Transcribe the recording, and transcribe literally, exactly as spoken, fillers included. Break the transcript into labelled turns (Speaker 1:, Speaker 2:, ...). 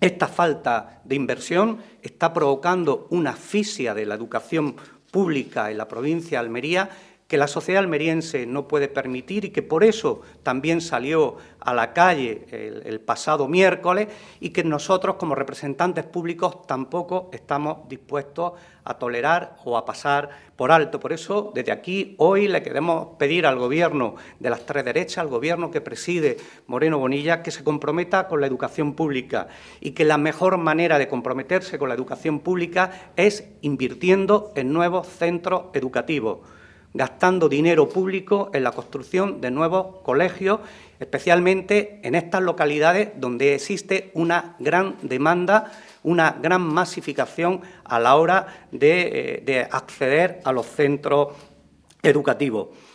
Speaker 1: Esta falta de inversión está provocando una asfixia de la educación pública en la provincia de Almería que la sociedad almeriense no puede permitir y que por eso también salió a la calle el, el pasado miércoles y que nosotros, como representantes públicos, tampoco estamos dispuestos a tolerar o a pasar por alto. Por eso, desde aquí, hoy le queremos pedir al Gobierno de las tres derechas, al Gobierno que preside Moreno Bonilla, que se comprometa con la educación pública y que la mejor manera de comprometerse con la educación pública es invirtiendo en nuevos centros educativos, gastando dinero público en la construcción de nuevos colegios, especialmente en estas localidades donde existe una gran demanda, una gran masificación a la hora de, de acceder a los centros educativos.